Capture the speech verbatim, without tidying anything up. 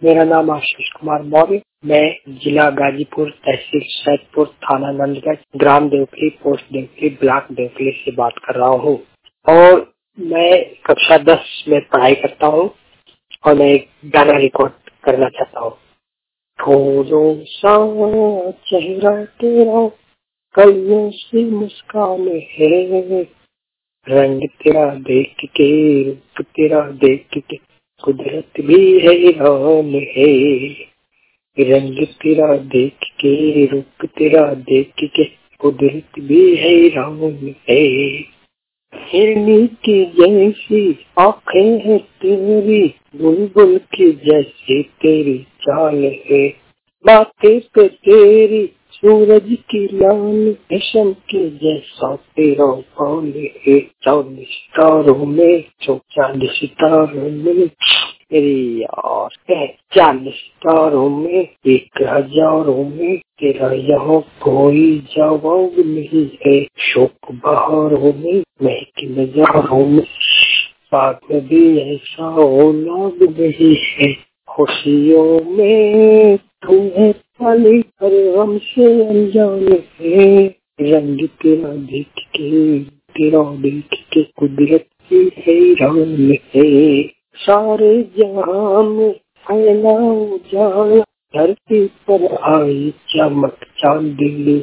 मेरा नाम आशीष कुमार मौर्य। मैं जिला गाजीपुर, तहसील सैदपुर, थाना नंदगंज, ग्राम देवखली, पोस्ट देवखली, ब्लॉक देवखली से बात कर रहा हूँ और मैं कक्षा दस में पढ़ाई करता हूँ और मैं एक गाना रिकॉर्ड करना चाहता हूँ। थोड़ो सा चेहरा तेरा कलियों से मुस्कान है, रंग तेरा देख के, रूप तेरा देख के कुदरत भी हैरान है। रंग तेरा देख के, रूप तेरा देख के कुदरत भी हैरान है। हिरनी की जैसी आंखें हैं तेरी, बुलबुल की जैसी तेरी चाल है। बातें पे तेरी सूरज की लाल, रेशम के जैसा तेरा बाल है। चांद सितारों में, जो चांद सितारों में, अरे यार, चांद सितारों में, एक हजारों में तेरा यहाँ कोई जवाब नहीं है। शोक बहारों में, महक नजारों में, बाग में भी ऐसा औलाद नहीं है। खुशियों में तुम्हें पाली पर हमसे अनजान है। रंग तेरा देख के, तेरा देख के कुदरत की हैरान है। सारे जहां में फैला उजाला, धरती पर आई चमक चांदनी।